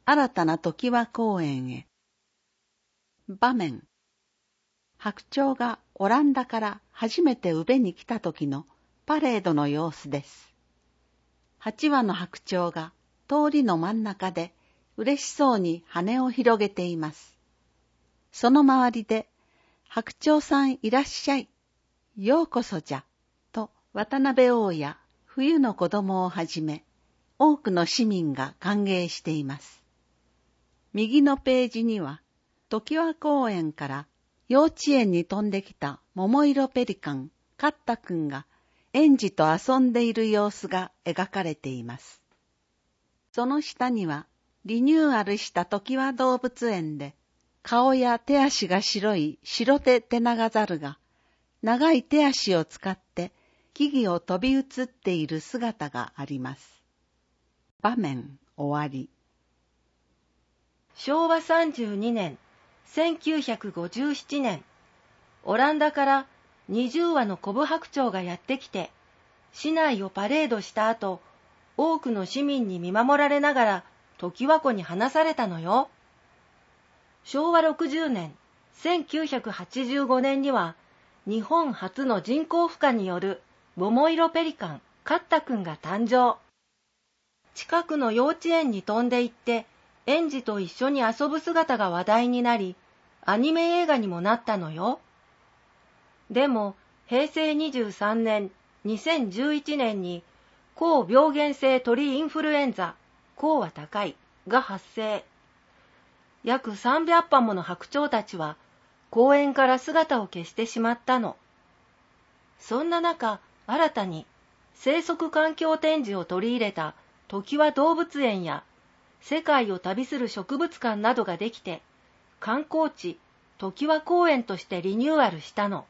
新たな常盤公園へ。場面。白鳥がオランダから初めて宇部に来た時のパレードの様子です。8羽の白鳥が通りの真ん中で嬉しそうに羽を広げています。その周りで、白鳥さんいらっしゃい、ようこそじゃ、と渡辺王や冬の子供をはじめ、多くの市民が歓迎しています。右のページには、常盤公園から幼稚園に飛んできた桃色ペリカン、カッタくんが園児と遊んでいる様子が描かれています。その下には、リニューアルした常盤動物園で、顔や手足が白い白手テナガザルが、長い手足を使って木々を飛び移っている姿があります。場面終わり。 昭和32年、1957年、オランダから20羽のコブ白鳥がやってきて、市内をパレードした後、多くの市民に見守られながら常盤湖に放されたのよ。昭和60年、1985年には、日本初の人工孵化による桃色ペリカン、カッタくんが誕生。近くの幼稚園に飛んで行って、園児と一緒に遊ぶ姿が話題になり、アニメ映画にもなったのよ。でも、平成23年、2011年に、高病原性鳥インフルエンザ、高は高いが発生。約300羽もの白鳥たちは、公園から姿を消してしまったの。そんな中、新たに生息環境展示を取り入れた常盤動物園や世界を旅する植物館などができて、観光地常盤公園としてリニューアルしたの。